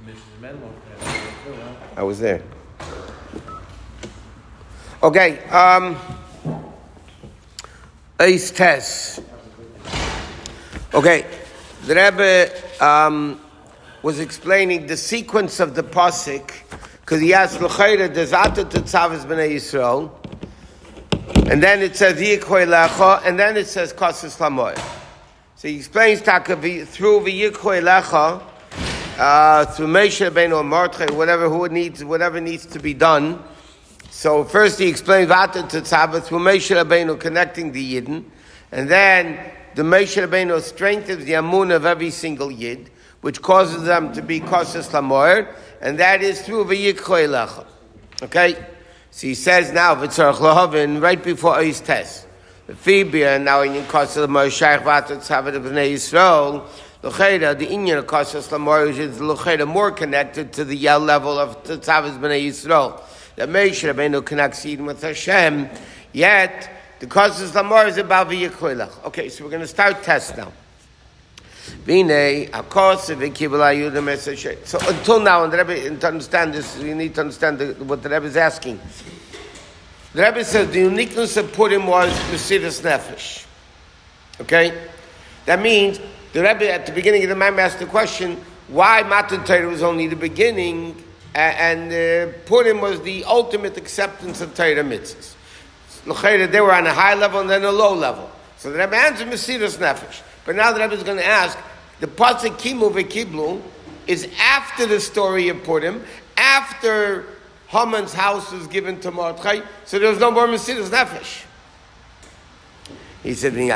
I was there. Okay. Ace test. Okay. The Rebbe was explaining the sequence of the pasuk because he asked L'chayra Dezata Tetzavis B'nei Yisrael, and then it says Yikhoy Lecha, and then it says Kosas Lamoy. So he explains through V'Yikhoy Lecha, through Moshe Rabbeinu or Mordechai, whatever needs to be done. So first he explains Vata Tetzavah through Moshe Rabbeinu connecting the Yidden, and then the Moshe Rabbeinu strengthens the Amun of every single Yid, which causes them to be Kosas Lamoyer, and that is through V'Yikhoy Lecha. Okay? So he says now, V'tzarech Lahavin, right before Ois Tes, the Fibia, now in Kosas Lamoyer, Shaykh Vata Tetzavah of Bnei Yisrael, L'chayra, the Inyan of Kosas Lamoyer is L'chayra more connected to the level of Tetzavah Bnei Yisrael. That Moshe Rabbeinu connects Eden with Hashem, yet the Kosas Lamoyer is about V'Yikhoy Lecha. Okay, so we're going to start test now. So until now, and the Rebbe, to understand this, you need to understand what the Rebbe is asking. The Rebbe says the uniqueness of Purim was Mesiras Nefesh. Okay? That means the Rebbe at the beginning of the Maimon asked the question, why Matan Torah was only the beginning and Purim was the ultimate acceptance of Torah mitzvahs. They were on a high level and then a low level. So the Rebbe answered Mesiras Nefesh. But now the Rebbe is going to ask, the pasuk Kimu v'Kiblu is after the story of Purim, after Haman's house was given to Mordechai, so there was no more Mesiras Nefesh. He said, the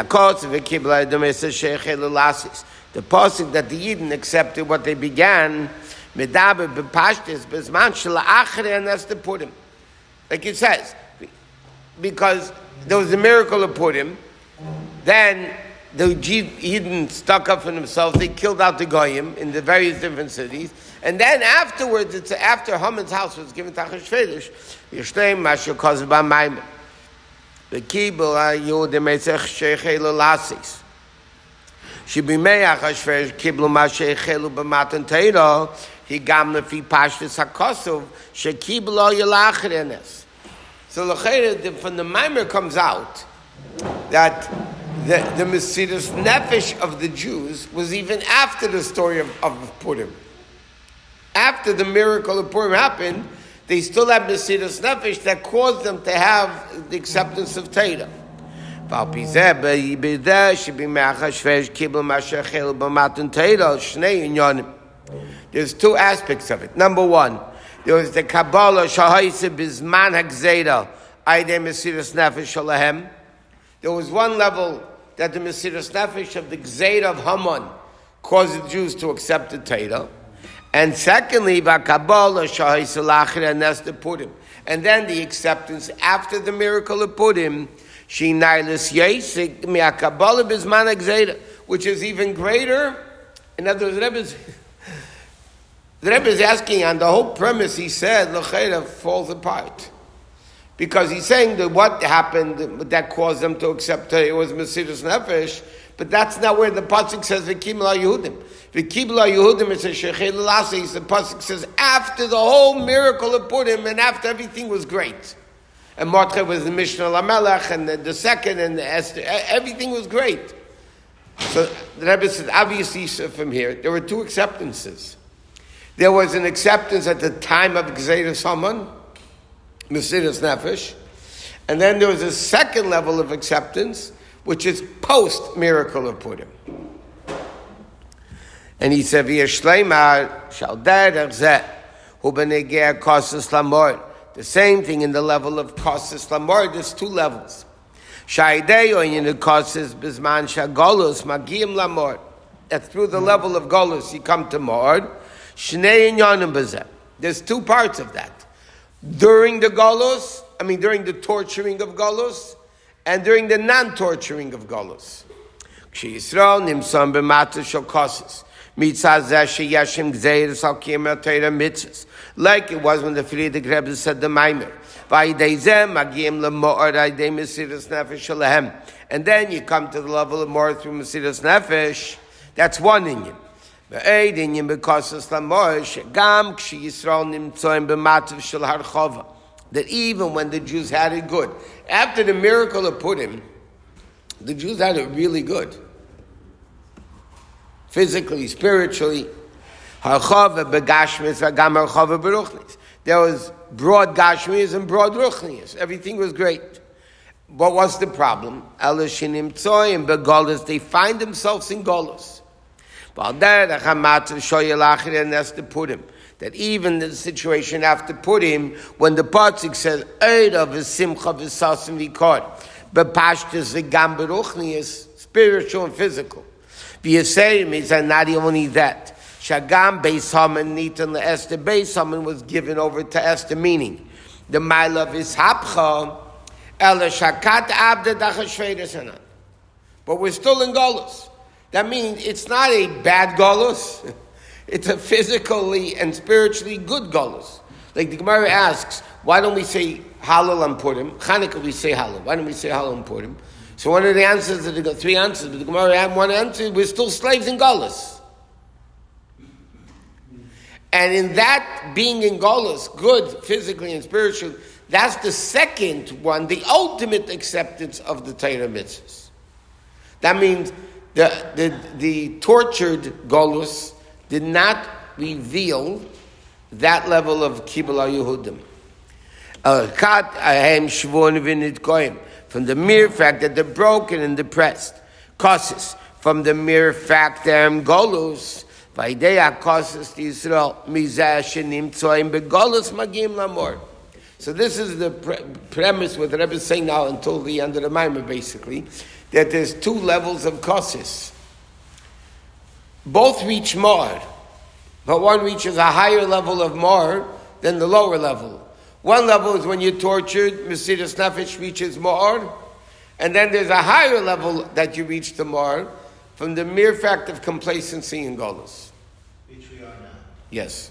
pasuk that the Yidden accepted what they began, medaber b'pashtis b'zman shela'achre, and that's the Purim. Like it says, because there was a miracle of Purim, then the Yidden stuck up for themselves. They killed out the Goyim in the various different cities. And then afterwards, it's after Haman's house was given to Achashverosh, Yishleim Mashu Koz B'Maimon. The Kibul HaYud Emetzech Sheichelu Lasis. Shibimei Achashverosh Kiblu Masheichelu B'Matan Torah Higam Lefi Pashtus HaKosov Shekiblu Yelachrenes. So from the Maimer comes out that the Mesiras Nefesh of the Jews was even after the story of Purim. After the miracle of Purim happened, they still have Mesiras Nefesh that caused them to have the acceptance of Torah. There's two aspects of it. Number one, there was the Kabbalah Shahaisa Bizman Hagzeda Aydei Mesiras Nefesh Shalahem. There was one level that the Mesiras Nefesh of the Gzeira of Haman caused the Jews to accept the Torah. And secondly, V'Kabbalah Shahis Alachir, and that's the Purim. And then the acceptance after the miracle of Purim, Shinailis Yesik, Mi'Kabbalah Bizman Gzeira, which is even greater. In other words, the Rebbe is asking on the whole premise, he said, L'chayra falls apart. Because he's saying that what happened that caused them to accept it was Mesiras Nefesh, but that's not where the pasuk says V'Kiblu HaYehudim. V'Kiblu HaYehudim, it says Sheichelu Lasis. The pasuk says after the whole miracle of Purim and after everything was great, and Mordechai was the Mishnah Lamelech and the second and the Esther, everything was great. So the Rebbe said, obviously from here there were two acceptances. There was an acceptance at the time of Gzeira Haman, Mesiras Nefesh, and then there was a second level of acceptance, which is post-miracle of Purim. And he said, V'yashleimar shal derech zeh hu b'negei Kosas Lamoyer. The same thing in the level of Kosas Lamoyer. There's two levels. Sha'idei oyin Kosas b'zman sha'golus magiyim Lamoyer. That's through the level of Golus you come to Moed. Shnei inyanim b'zeh. There's two parts of that. During the Golus, during the torturing of Golus, and during the non-torturing of Golus. Yisrael nimsam b'mata shel Kosas. Mitzvah zeh sheyeshim gzeiras al kiyam Torah mitzvahs. Like it was when the Frierdiker Rebbe said the Maimer. V'ayidei zeh magiyim lemo'or ayidei Mesiras Nefesh shalahem. And then you come to the level of more through Mesiras Nefesh. That's one inyan. that even when the Jews had it good, after the miracle of Purim, the Jews had it really good. Physically, spiritually. There was broad Gashmias and broad Ruchnias. Everything was great. What was the problem? They find themselves in Golus. That's the Purim. That even the situation after Purim, when the Pasuk says, Eirav v'simcha v'sasim v'kor, b'pashtus v'gam b'ruchnias, spiritual and physical. V'yasei means that not only that. Shagam Beis Haman Nitan LeEsther. Beis Haman was given over to Esther, meaning the mile of Ishapcha, Ela Shakat Abda Dachashvedes Hanan. But we're still in Golus. That means it's not a bad Golus. It's a physically and spiritually good Golus. Like the Gemara asks, why don't we say Hallel on Purim? Chanukah we say Hallel. Why don't we say Hallel on Purim? So one of the answers, they got three answers, but the Gemara had one answer, we're still slaves in Golus. And in that being in Golus, good physically and spiritually, that's the second one, the ultimate acceptance of the Torah mitzvahs. That means the tortured Golus did not reveal that level of Kibbutz Yehudim. From the mere fact that they're broken and depressed. Causes. From the mere fact they're in Golus. So this is the premise what the Rebbe is saying now until the end of the Maimah, basically, that there's two levels of kosis. Both reach Mar, but one reaches a higher level of Mar than the lower level. One level is when you're tortured, Mesiras Nefesh reaches Mar, and then there's a higher level that you reach to Mar from the mere fact of complacency in Golus. Which we are now. Yes.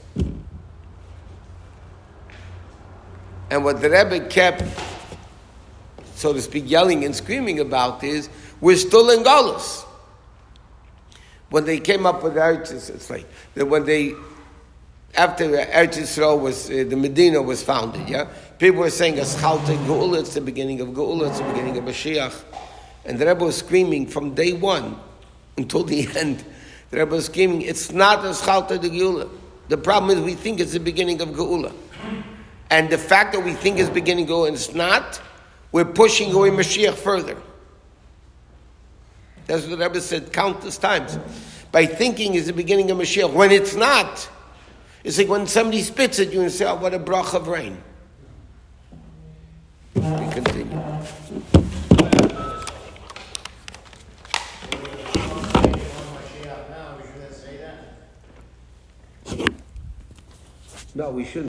And what the Rebbe kept, so to speak, yelling and screaming about is, we're still in Golus. When they came up with Eretz, it's like that when they, after Eretz Yisrael was, the Medina was founded, yeah? People were saying, Eschalta Geula, it's the beginning of Geula, it's the beginning of Mashiach. And the Rebbe was screaming from day one until the end. The Rebbe was screaming, it's not Eschalta Geula. The problem is we think it's the beginning of Geula. And the fact that we think it's beginning Geula and it's not, we're pushing away Mashiach further. That's what the Rebbe said countless times. By thinking is the beginning of Mashiach. When it's not, it's like when somebody spits at you and say, oh, what a brach of rain. We continue. No, we shouldn't.